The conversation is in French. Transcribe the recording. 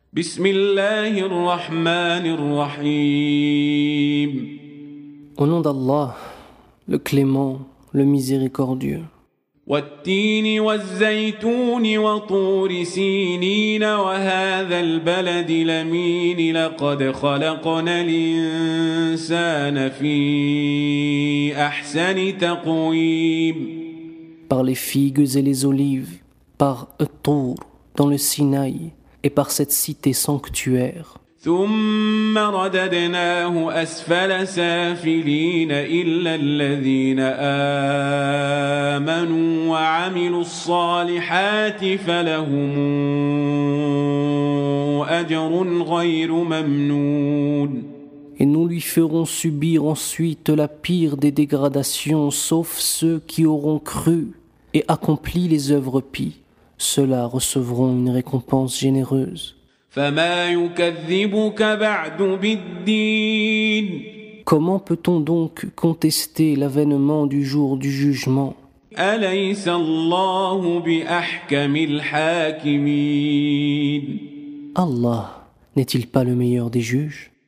بسم الله الرحمن الرحيم. Au nom d'Allah, le clément, le miséricordieux. والتين والزيتون وطور سينين وهذا البلد الأمين لقد خلقنا الإنسان في أحسن تقويم. Par les figues et les olives, par Tour dans le Sinaï, et par cette cité sanctuaire. ثم رددناه أسفل سافلين إلا الذين آمنوا وعملوا الصالحات فلهم أجر غير ممنون. Et nous lui ferons subir ensuite la pire des dégradations, sauf ceux qui auront cru et accompli les œuvres pies. Ceux-là recevront une récompense généreuse. فما يكذبك بعد بالدين. Comment peut-on donc contester l'avènement du jour du jugement? أليس الله بأحكم الحاكمين. Allah n'est-il pas le meilleur des juges?